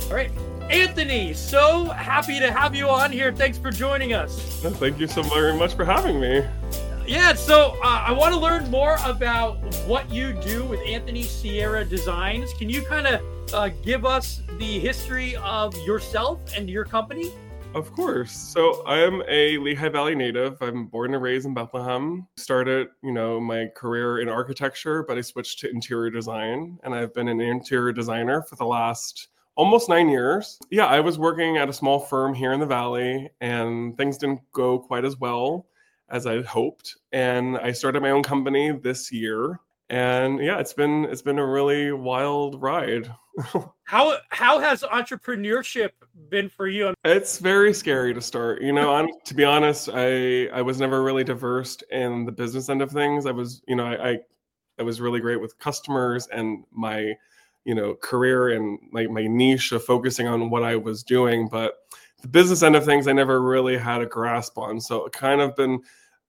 All right. Anthony, so happy to have you on here. Thanks for joining us. Thank you so very much for having me. Yeah, so I want to learn more about what you do with Anthony Sierra Designs. Can you kind of give us the history of yourself and your company? Of course. So I am a Lehigh Valley native. I'm born and raised in Bethlehem. Started, my career in architecture, but I switched to interior design, and I've been an interior designer for the last almost 9 years. Yeah, I was working at a small firm here in the Valley, and things didn't go quite as well as I hoped. And I started my own company this year. And yeah, it's been a really wild ride. How has entrepreneurship been for you? It's very scary to start. To be honest, I was never really diverse in the business end of things. I was, I was really great with customers and my career and my niche of focusing on what I was doing. But the business end of things, I never really had a grasp on. So it kind of been,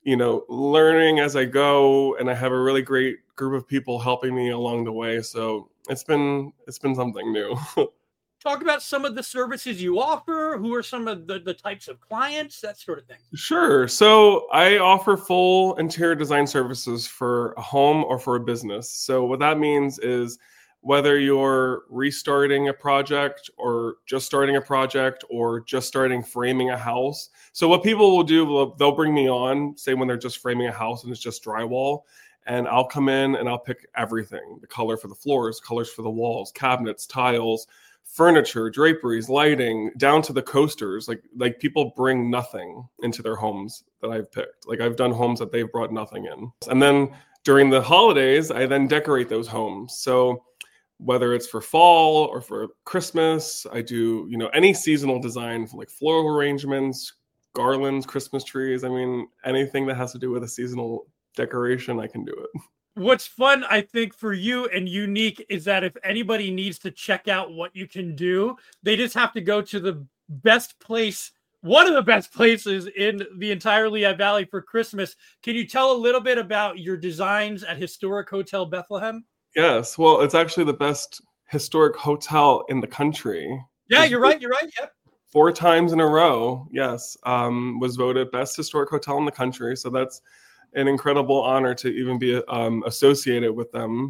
learning as I go, and I have a really great group of people helping me along the way. So it's been something new. Talk about some of the services you offer. Who are some of the types of clients, that sort of thing? Sure. So I offer full interior design services for a home or for a business. So what that means is whether you're restarting a project or just starting a project or just starting framing a house. So what people will do, they'll bring me on, say when they're just framing a house and it's just drywall, and I'll come in and I'll pick everything: the color for the floors, colors for the walls, cabinets, tiles, furniture, draperies, lighting, down to the coasters. Like people bring nothing into their homes that I've picked. Like I've done homes that they've brought nothing in. And then during the holidays, I then decorate those homes. So whether it's for fall or for Christmas, I do, any seasonal design for like floral arrangements, garlands, Christmas trees. I mean, anything that has to do with a seasonal decoration, I can do it. What's fun, I think, for you and unique is that if anybody needs to check out what you can do, they just have to go to the best place, one of the best places in the entire Lehigh Valley for Christmas. Can you tell a little bit about your designs at Historic Hotel Bethlehem? Yes. Well, it's actually the best historic hotel in the country. Yeah, you're right. Yep. 4 times in a row. Yes. Was voted best historic hotel in the country. So that's an incredible honor to even be associated with them.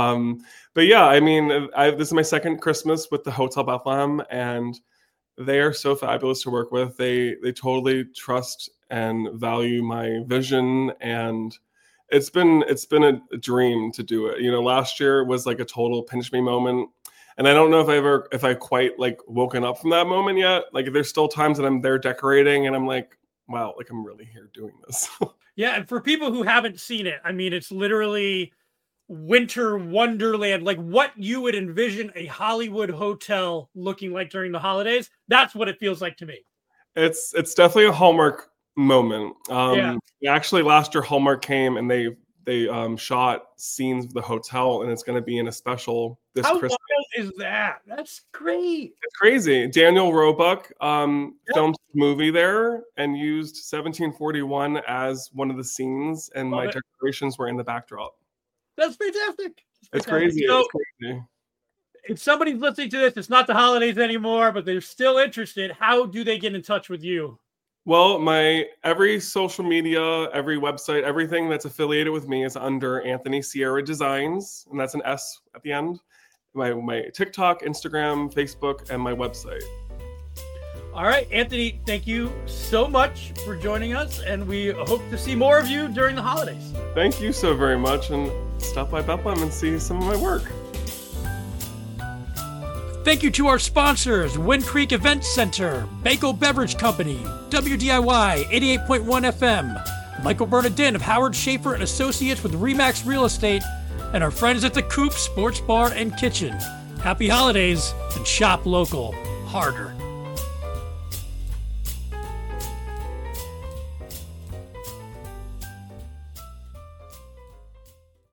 But yeah, I mean, this is my second Christmas with the Hotel Bethlehem, and they are so fabulous to work with. They totally trust and value my vision, and it's been a dream to do it. Last year was like a total pinch me moment. And I don't know if I quite like woken up from that moment yet. Like there's still times that I'm there decorating and I'm like, wow, like I'm really here doing this. Yeah. And for people who haven't seen it, I mean, it's literally winter wonderland, like what you would envision a Hollywood hotel looking like during the holidays. That's what it feels like to me. It's definitely a Hallmark moment. Yeah. Actually, last year Hallmark came and they shot scenes of the hotel, and it's going to be in a special this Christmas. How wild is that? That's great. It's crazy. Daniel Roebuck filmed a movie there and used 1741 as one of the scenes, and my decorations were in the backdrop. That's fantastic. It's crazy. So, it's crazy. If somebody's listening to this, it's not the holidays anymore, but they're still interested, how do they get in touch with you? Well, every social media, every website, everything that's affiliated with me is under Anthony Sierra Designs, and that's an S at the end. My TikTok, Instagram, Facebook, and my website. All right, Anthony, thank you so much for joining us, and we hope to see more of you during the holidays. Thank you so very much, and stop by Bethlehem and see some of my work. Thank you to our sponsors, Wind Creek Event Center, Banco Beverage Company, WDIY 88.1 FM, Michael Bernardin of Howard Schaefer and Associates with Remax Real Estate, and our friends at the Coop Sports Bar and Kitchen. Happy holidays and shop local harder.